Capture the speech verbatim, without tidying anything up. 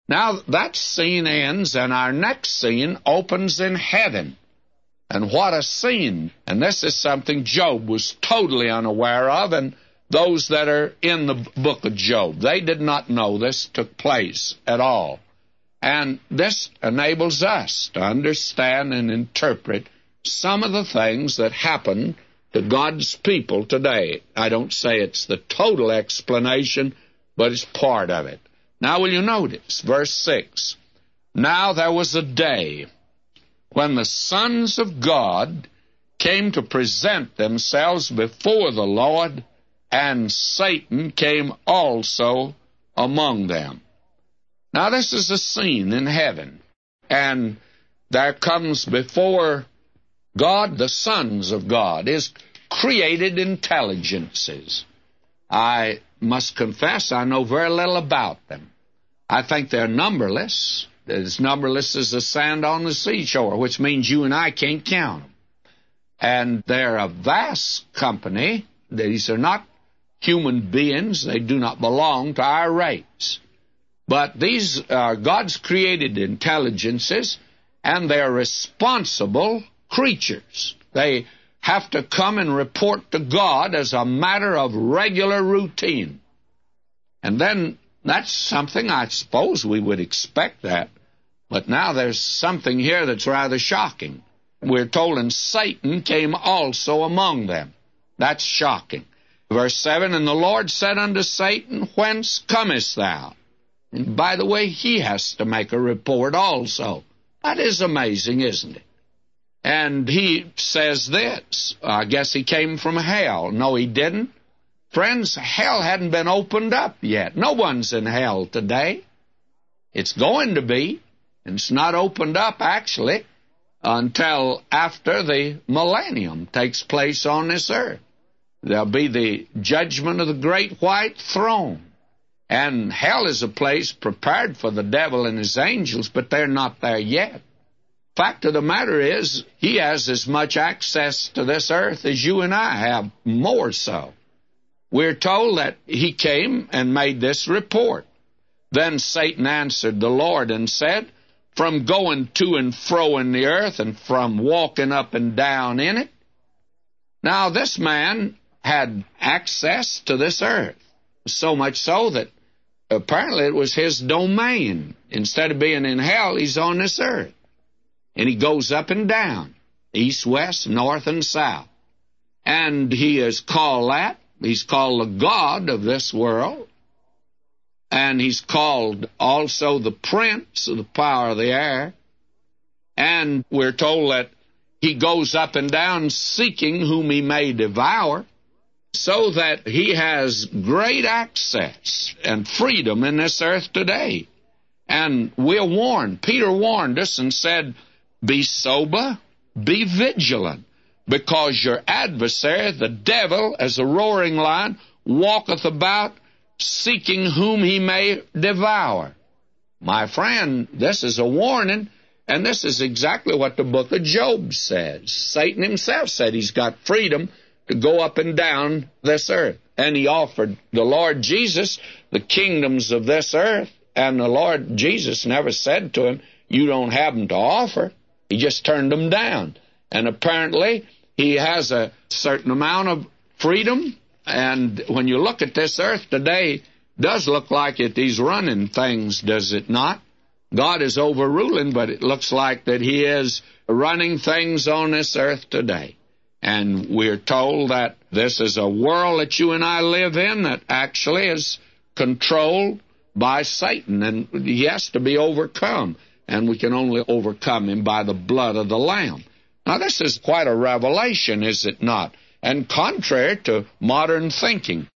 Now, that scene ends, and our next scene opens in heaven. And what a scene! And this is something Job was totally unaware of, and those that are in the book of Job, they did not know this took place at all. And this enables us to understand and interpret some of the things that happen to God's people today. I don't say it's the total explanation, but it's part of it. Now will you notice, verse six, now there was a day when the sons of God came to present themselves before the Lord, and Satan came also among them. Now this is a scene in heaven, and there comes before God the sons of God, His created intelligences. I must confess I know very little about them. I think they're numberless, as numberless as the sand on the seashore, which means you and I can't count them. And they're a vast company. These are not human beings. They do not belong to our race. But these are God's created intelligences, and they're responsible creatures. They have to come and report to God as a matter of regular routine. And then that's something I suppose we would expect that. But now there's something here that's rather shocking. We're told, and Satan came also among them. That's shocking. Verse seven, and the Lord said unto Satan, whence comest thou? And by the way, he has to make a report also. That is amazing, isn't it? And he says this, I guess he came from hell. No, he didn't. Friends, hell hadn't been opened up yet. No one's in hell today. It's going to be, and it's not opened up, actually, until after the millennium takes place on this earth. There'll be the judgment of the great white throne. And hell is a place prepared for the devil and his angels, but they're not there yet. Fact of the matter is, he has as much access to this earth as you and I have, more so. We're told that he came and made this report. Then Satan answered the Lord and said, from going to and fro in the earth and from walking up and down in it. Now this man had access to this earth, so much so that apparently it was his domain. Instead of being in hell, he's on this earth. And he goes up and down, east, west, north, and south. And he is called that. He's called the God of this world. And he's called also the prince of the power of the air. And we're told that he goes up and down seeking whom he may devour, so that he has great access and freedom in this earth today. And we're warned. Peter warned us and said, be sober, be vigilant, because your adversary, the devil, as a roaring lion, walketh about, seeking whom he may devour. My friend, this is a warning, and this is exactly what the book of Job says. Satan himself said he's got freedom to go up and down this earth. And he offered the Lord Jesus the kingdoms of this earth, and the Lord Jesus never said to him, you don't have them to offer. He just turned them down. And apparently he has a certain amount of freedom. And when you look at this earth today, it does look like it, he's running things, does it not? God is overruling, but it looks like that he is running things on this earth today. And we're told that this is a world that you and I live in that actually is controlled by Satan, and he has to be overcome. And we can only overcome him by the blood of the Lamb. Now, this is quite a revelation, is it not? And contrary to modern thinking.